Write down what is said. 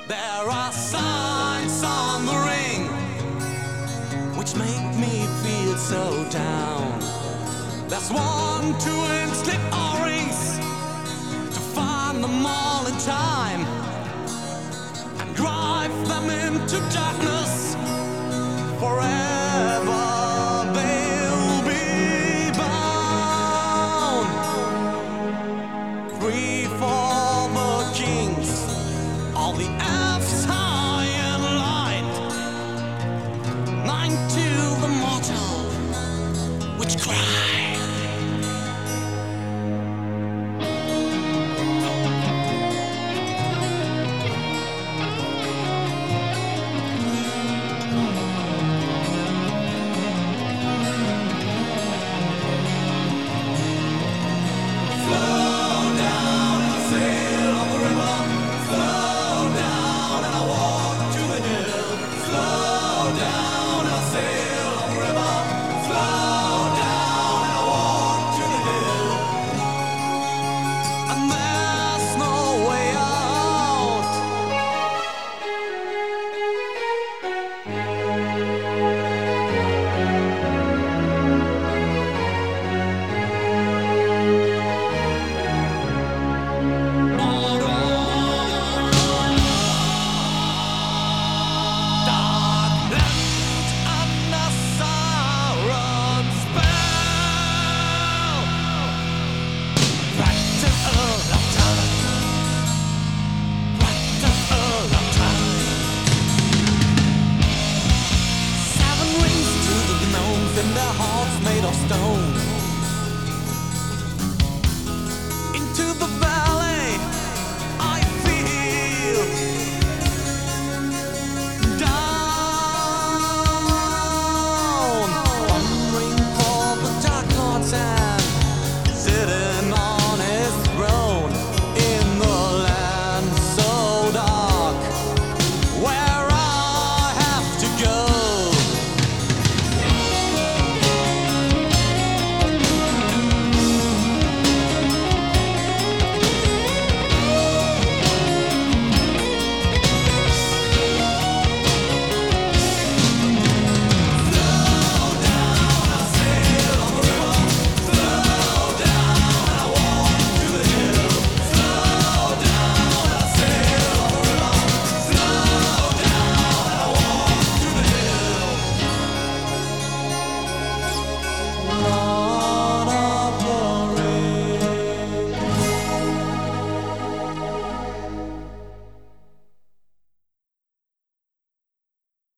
There are signs on the ring which make me feel so down. There's 1, 2, and slip O-rings to find them all in time and drive them into darkness forever. They'll be bound. 3 for the kings, all the F's